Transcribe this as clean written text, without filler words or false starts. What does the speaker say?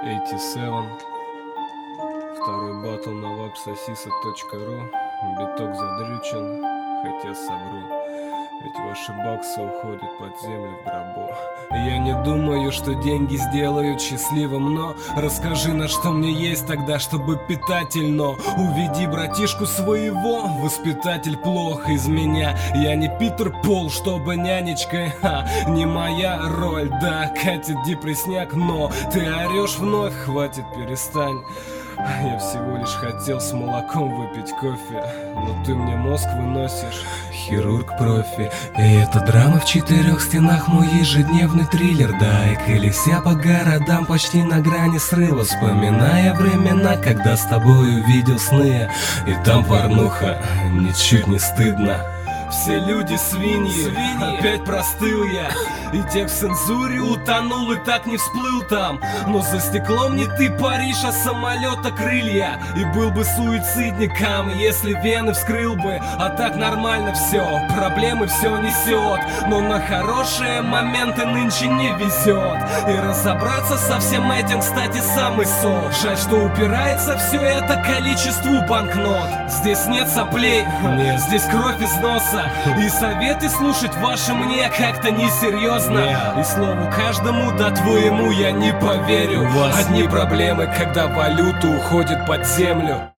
87. Второй батл на wapsosisa.ru. Биток задрючен, хотя совру. Ведь ваши баксы уходят под землю в гробу. Я не думаю, что деньги сделают счастливым, но расскажи, на что мне есть тогда, чтобы питательно. Уведи братишку своего, воспитатель плох из меня. Я не Питер Пол, чтобы нянечкой, не моя роль. Да, катит депресняк, но ты орешь вновь, хватит, перестань. Я всего лишь хотел с молоком выпить кофе, но ты мне мозг выносишь, хирург-профи. И это драма в 4 стенах, мой ежедневный триллер. Да, и колеся по городам почти на грани срыва, вспоминая времена, когда с тобой увидел сны. И там порнуха, ничуть не стыдно. Все люди свиньи, опять простыл я. И те в цензуре утонул и так не всплыл там. Но за стеклом не ты, Париж, а самолета крылья. И был бы суицидником, если вены вскрыл бы. А так нормально все, проблемы все несет. Но на хорошие моменты нынче не везет. И разобраться со всем этим, кстати, самый сок. Жаль, что упирается все это количеству банкнот. Здесь нет соплей, нет, здесь кровь из носа. И советы слушать ваши мне как-то несерьезно. И слову каждому, да твоему я не поверю. Одни проблемы, когда валюта уходит под землю.